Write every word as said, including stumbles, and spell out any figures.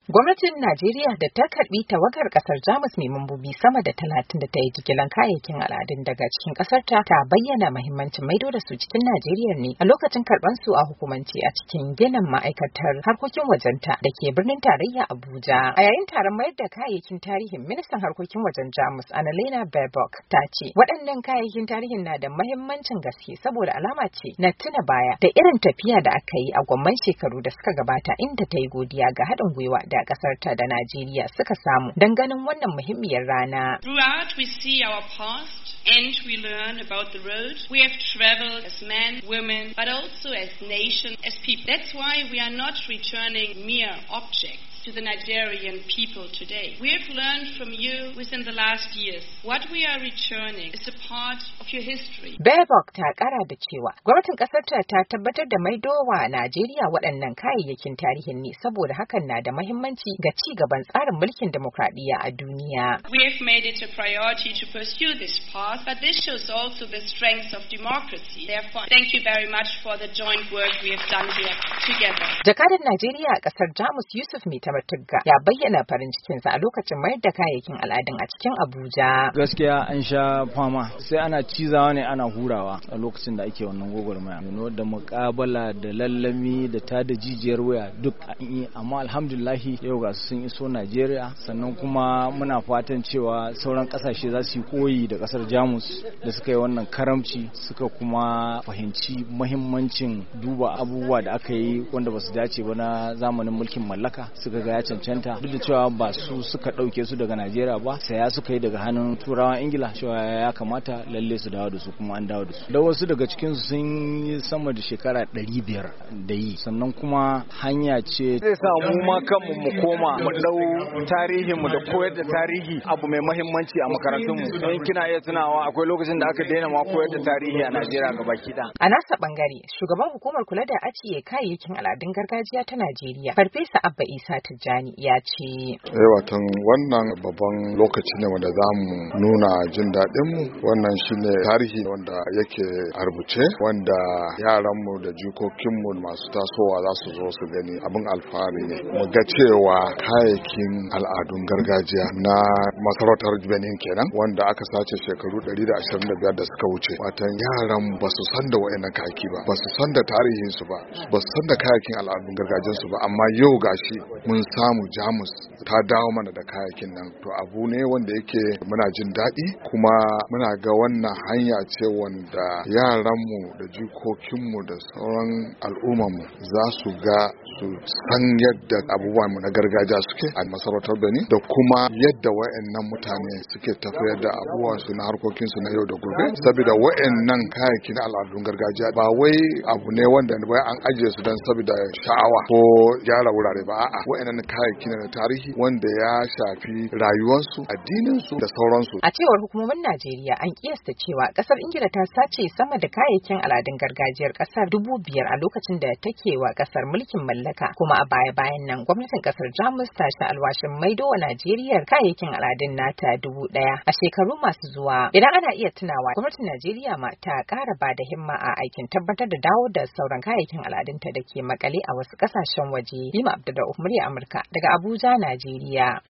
Gwamnatin Najeriya da ta karbi tawagar kasar Jamus mai mambobi sama da talatin da ta yi jigilan kayayyakin al'adun daga cikin kasar ta ta bayyana muhimmancin maido da su cikin Najeriya ne a lokacin karban su a hukumance a cikin ginin ma'aikatar harkokin wajenta da ke birnin tarayya Abuja. A yayin taron mayar da kayayyakin tarihin, ministan harkokin wajen Jamus Annalena Baerbock ta ce waɗannan kayayyakin tarihin na da muhimmancin gaske saboda alama ce na tuna baya da irin tafiya da aka yi a gwamman shekaru da suka gabata, inda ta yi godiya ga haɗin gwiwa da kasar ta da Najeriya suka samu don ganin wannan muhimmiyar rana. Throughout we see our past and we learn about the road we have traveled as men, women, but also as nation, as people. That's why we are not returning mere objects to the Nigerian people today. We have learned from you within the last years. What we are returning is a part of your history. Baerbock ta kara da cewa gwamnatin kasar ta ta tabbatar da maidowa Najeriya waɗannan kayayyakin tarihin ne saboda hakan na da muhimmanci ga ci gaban tsarin mulkin demokradiyya a duniya. We have made it a priority to pursue this path, but this shows also the strength of democracy. Therefore, thank you very much for the joint work we have done here together. Jakadan Najeriya a kasar Jamus Yusuf Mita Batugga ya bayyana farin cikinsa a lokacin mayar da kayayyakin al'adun a cikin Abuja. Gaskiya an sha fama, sai ana cizawa ne ana hurawa a lokacin da ake wannan gwagwarmaya. Nuno da muƙabala da lallami da ta da jijiyar waya duk an yi, amma alhamdulillahi yau ga sun iso Najeriya, sannan kuma muna fatan cewa sauran ƙasashe za su yi koyi da ƙasar Jamus da suka yi wannan karamci, suka kuma fahimci muhimmancin duba abubuwa da aka yi wanda ba su dace ba na zamanin mulkin mallaka. Suka ga ya cancanta, duk da cewa ba su suka ɗauke su daga Najeriya ba, saya suka yi daga hannun turawan Ingila, cewa ya kamata lalle su dawo da su, kuma an dawo da su. Da wasu daga cikin su sun yi sama da shekara ɗari biyar da yi, sannan kuma hanya ce zai sa mu ma kanmu mu koma mu dau tarihin mu da koyar da tarihi abu mai muhimmanci a makarantun mu. Don kina iya tunawa akwai lokacin da aka daina ma koyar da tarihi a Najeriya gabaki ɗaya. A nasa bangare, shugaban hukumar kula da ajiye kayayyakin al'adun gargajiya ta Najeriya, Farfesa Abba Isa Tijjani ya ce. Eh watan wannan babban lokaci ne wanda za mu nuna jin daɗinmu, wannan shine tarihi wanda yake a rubuce, wanda yaranmu da jikokinmu masu tasowa za su zo su gani. Abin alfahari ne mu ga cewa kayayyakin al'adun gargajiya na masarautar Benin kenan, wanda aka sace shekaru ɗari da ashirin da biyar da suka wuce. Watan yaran ba su san da wayannan kayaki ba, ba su san da tarihinsu ba, ba su san da kayayyakin al'adun gargajiyarsu ba, amma yau gashi mun samu Jamus ta dawo mana da kayakin nan. To abu ne wanda yake muna jin daɗi, kuma muna ga wannan hanya ce wanda yaranmu da jikokinmu da sauran al'ummarmu za su ga, su san yadda abubuwanmu na gargajiya suke a masarautar Benin, da kuma yadda wayannan mutane suke tafiyar da abubuwansu na harkokinsu na yau da gobe. Saboda wayannan kayakin al'adun gargajiya ba wai abu ne wanda wai an ajiye su don saboda sha'awa ko gyara wurare ba, a'a wayannan kayayyaki na tarihi wanda ya shafi rayuwarsu, addininsu da sauransu. A cewar hukumomin Najeriya, an kiyasta cewa kasar Ingila ta sace sama da kayayyakin al'adun gargajiyar kasar dubu biyar a lokacin da take wa kasar mulkin mallaka, kuma a baya-bayan nan gwamnatin kasar Jamus ta sha alwashin maido wa Najeriya kayayyakin al'adun nata dubu ɗaya a shekaru masu zuwa. Idan ana iya tunawa, gwamnatin Najeriya ma ta ƙara ba da himma a aikin tabbatar da dawo da sauran kayayyakin al'adunta da ke makale a wasu ƙasashen waje. Lima Abdulrahman, murya Amurka daga Abuja, Najeriya.